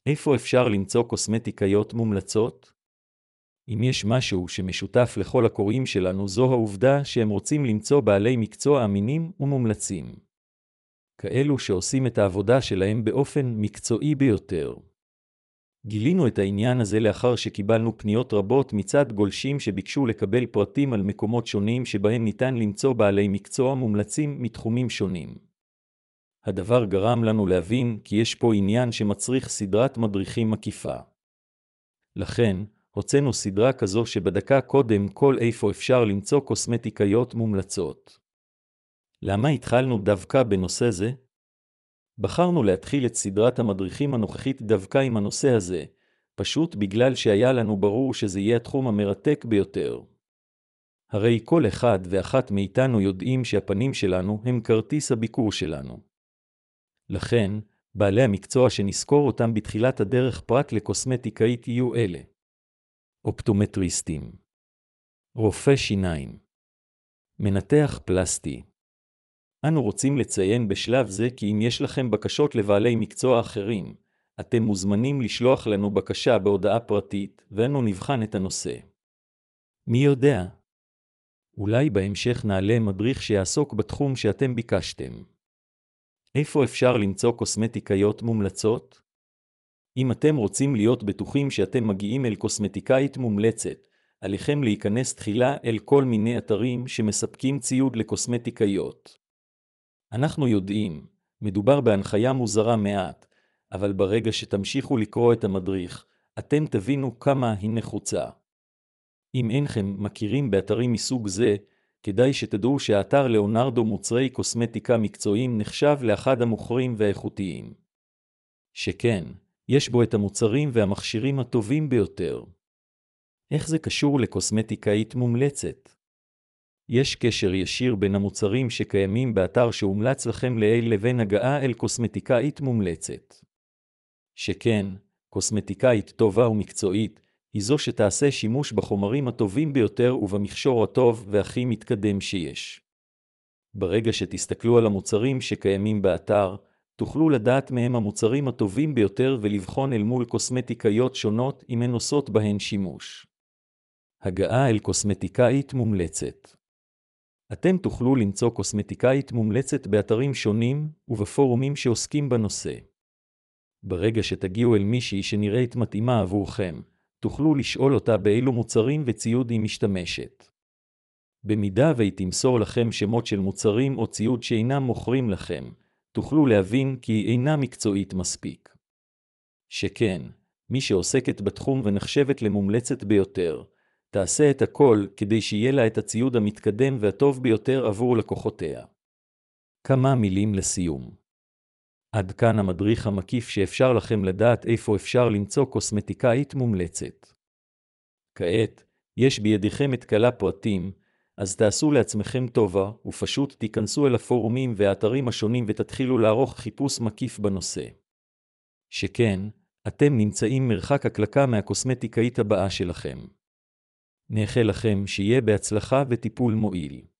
איפה אפשר למצוא קוסמטיקאיות מומלצות? אם יש משהו שמשותף לכל הקוראים שלנו, זו העובדה שהם רוצים למצוא בעלי מקצוע אמינים ומומלצים. כאלו שעושים את העבודה שלהם באופן מקצועי ביותר. גילינו את העניין הזה לאחר שקיבלנו פניות רבות מצד גולשים שביקשו לקבל פרטים על מקומות שונים שבהם ניתן למצוא בעלי מקצוע מומלצים מתחומים שונים. הדבר גרם לנו להבין כי יש פה עניין שמצריך סדרת מדריכים מקיפה. לכן, הוצאנו סדרה כזו שבדקה קודם כל איפה אפשר למצוא קוסמטיקאיות מומלצות. למה התחלנו דווקא בנושא זה? בחרנו להתחיל את סדרת המדריכים הנוכחית דווקא עם הנושא הזה, פשוט בגלל שהיה לנו ברור שזה יהיה התחום המרתק ביותר. הרי כל אחד ואחת מאיתנו יודעים שהפנים שלנו הם כרטיס הביקור שלנו. לכן, בעלי המקצוע שנזכור אותם בתחילת הדרך פרט לקוסמטיקאית יהיו אלה: אופטומטריסטים, רופא שיניים, מנתח פלסטי. אנו רוצים לציין בשלב זה כי אם יש לכם בקשות לבעלי מקצוע אחרים, אתם מוזמנים לשלוח לנו בקשה בהודעה פרטית, ואנו נבחן את הנושא. מי יודע? אולי בהמשך נעלה מדריך שיעסוק בתחום שאתם ביקשתם. איפה אפשר למצוא קוסמטיקאיות מומלצות? אם אתם רוצים להיות בטוחים שאתם מגיעים אל קוסמטיקאית מומלצת, עליכם להיכנס תחילה אל כל מיני אתרים שמספקים ציוד לקוסמטיקאיות. אנחנו יודעים, מדובר בהנחיה מוזרה מעט, אבל ברגע שתמשיכו לקרוא את המדריך, אתם תבינו כמה היא נחוצה. אם אינכם מכירים באתרים מסוג זה, כדאי שתדעו שהאתר ליאונרדו מוצרי קוסמטיקה מקצועיים נחשב לאחד המוכרים והאיכותיים. שכן, יש בו את המוצרים והמכשירים הטובים ביותר. איך זה קשור לקוסמטיקאית מומלצת? יש קשר ישיר בין המוצרים שקיימים באתר שהומלץ לכם לעיל לבין הגעה אל קוסמטיקאית מומלצת. שכן, קוסמטיקאית טובה ומקצועית היא זו שתעשה שימוש בחומרים הטובים ביותר ובמכשור הטוב והכי מתקדם שיש. ברגע שתסתכלו על המוצרים שקיימים באתר, תוכלו לדעת מהם המוצרים הטובים ביותר ולבחון אל מול קוסמטיקאיות שונות אם הן עושות בהן שימוש. הגעה אל קוסמטיקאית מומלצת. אתם תוכלו למצוא קוסמטיקאית מומלצת באתרים שונים ובפורומים שעוסקים בנושא. ברגע שתגיעו אל מישהי שנראית מתאימה עבורכם, תוכלו לשאול אותה באילו מוצרים וציוד היא משתמשת. במידה והיא תמסור לכם שמות של מוצרים או ציוד שאינם מוכרים לכם, תוכלו להבין כי היא אינה מקצועית מספיק. שכן, מי שעוסקת בתחום ונחשבת למומלצת ביותר, תעשה את הכל כדי שיהיה לה את הציוד המתקדם והטוב ביותר עבור לקוחותיה. כמה מילים לסיום. עד כאן המדריך המקיף שאפשר לכם לדעת איפה אפשר למצוא קוסמטיקאית מומלצת. כעת, יש בידיכם את כלה פרטים, אז תעשו לעצמכם טובה ופשוט תיכנסו אל הפורומים והאתרים השונים ותתחילו לערוך חיפוש מקיף בנושא. שכן, אתם נמצאים מרחק הקלקה מהקוסמטיקאית הבאה שלכם. נאחל לכם שיהיה בהצלחה וטיפול מועיל.